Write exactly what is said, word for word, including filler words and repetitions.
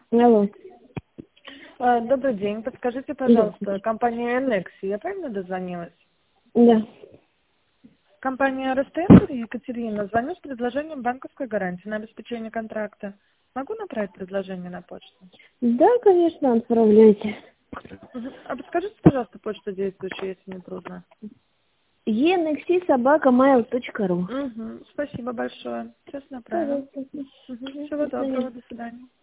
Алло. А, Добрый день. Подскажите, пожалуйста, компания Nexi, я правильно дозвонилась? Да. Компания Ростенгер, Екатерина, звоню с предложением банковской гарантии на обеспечение контракта. Могу направить предложение на почту? Да, конечно, отправляйте. Мгм. А подскажите, пожалуйста, почту действующую, если не трудно. е эн икс и собака mail точка ру. Угу. Спасибо большое. Сейчас направим. Пожалуйста. Мгм. До Всего доброго. свидания. До свидания.